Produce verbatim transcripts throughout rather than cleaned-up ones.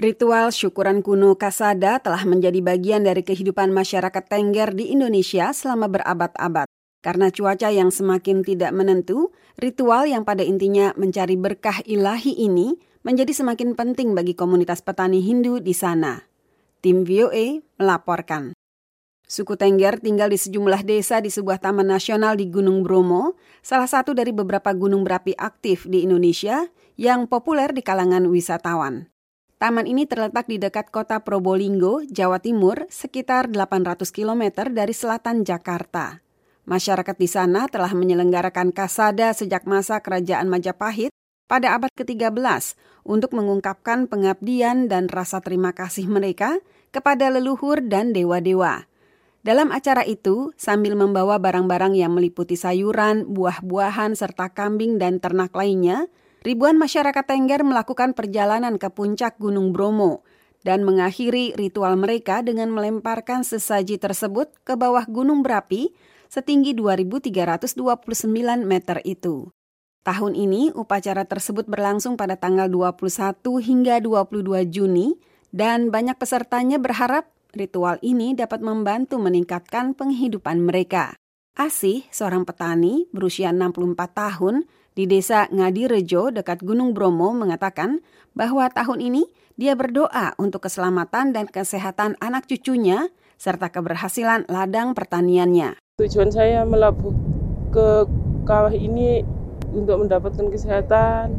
Ritual syukuran kuno Kasada telah menjadi bagian dari kehidupan masyarakat Tengger di Indonesia selama berabad-abad. Karena cuaca yang semakin tidak menentu, ritual yang pada intinya mencari berkah ilahi ini menjadi semakin penting bagi komunitas petani Hindu di sana. Tim V O A melaporkan. Suku Tengger tinggal di sejumlah desa di sebuah taman nasional di Gunung Bromo, salah satu dari beberapa gunung berapi aktif di Indonesia yang populer di kalangan wisatawan. Taman ini terletak di dekat kota Probolinggo, Jawa Timur, sekitar delapan ratus kilometer dari selatan Jakarta. Masyarakat di sana telah menyelenggarakan Kasada sejak masa Kerajaan Majapahit pada abad ketiga belas untuk mengungkapkan pengabdian dan rasa terima kasih mereka kepada leluhur dan dewa-dewa. Dalam acara itu, sambil membawa barang-barang yang meliputi sayuran, buah-buahan, serta kambing dan ternak lainnya, ribuan masyarakat Tengger melakukan perjalanan ke puncak Gunung Bromo dan mengakhiri ritual mereka dengan melemparkan sesaji tersebut ke bawah gunung berapi setinggi dua ribu tiga ratus dua puluh sembilan meter itu. Tahun ini, upacara tersebut berlangsung pada tanggal dua puluh satu hingga dua puluh dua Juni dan banyak pesertanya berharap ritual ini dapat membantu meningkatkan penghidupan mereka. Asih, seorang petani berusia enam puluh empat tahun, di desa Ngadirejo dekat Gunung Bromo mengatakan bahwa tahun ini dia berdoa untuk keselamatan dan kesehatan anak cucunya serta keberhasilan ladang pertaniannya. Tujuan saya melabur ke kawah ini untuk mendapatkan kesehatan,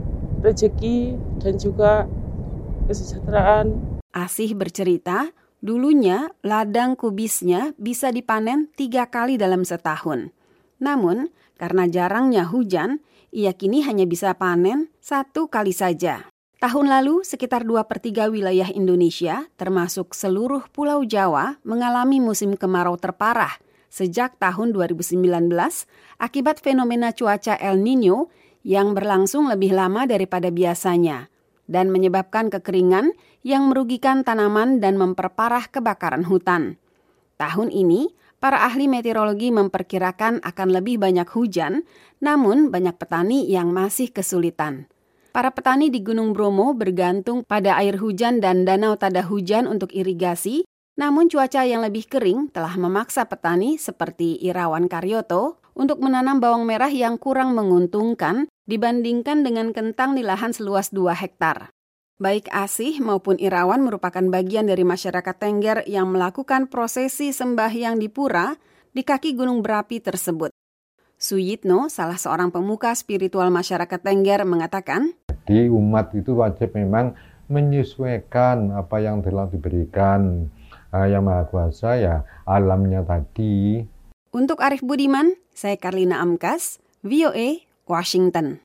rezeki, dan juga kesejahteraan. Asih bercerita, dulunya ladang kubisnya bisa dipanen tiga kali dalam setahun. Namun, karena jarangnya hujan, ia kini hanya bisa panen satu kali saja. Tahun lalu, sekitar dua per tiga wilayah Indonesia, termasuk seluruh Pulau Jawa, mengalami musim kemarau terparah sejak tahun dua ribu sembilan belas akibat fenomena cuaca El Nino yang berlangsung lebih lama daripada biasanya dan menyebabkan kekeringan yang merugikan tanaman dan memperparah kebakaran hutan. Tahun ini, para ahli meteorologi memperkirakan akan lebih banyak hujan, namun banyak petani yang masih kesulitan. Para petani di Gunung Bromo bergantung pada air hujan dan danau tada hujan untuk irigasi, namun cuaca yang lebih kering telah memaksa petani seperti Irawan Karyoto untuk menanam bawang merah yang kurang menguntungkan dibandingkan dengan kentang di lahan seluas dua hektar. Baik Asih maupun Irawan merupakan bagian dari masyarakat Tengger yang melakukan prosesi sembahyang di pura di kaki gunung berapi tersebut. Suyitno, salah seorang pemuka spiritual masyarakat Tengger, mengatakan, Jadi umat itu wajib memang menyesuaikan apa yang telah diberikan uh, Yang Maha Kuasa, ya alamnya tadi. Untuk Arif Budiman, saya Karlina Amkas, V O A, Washington.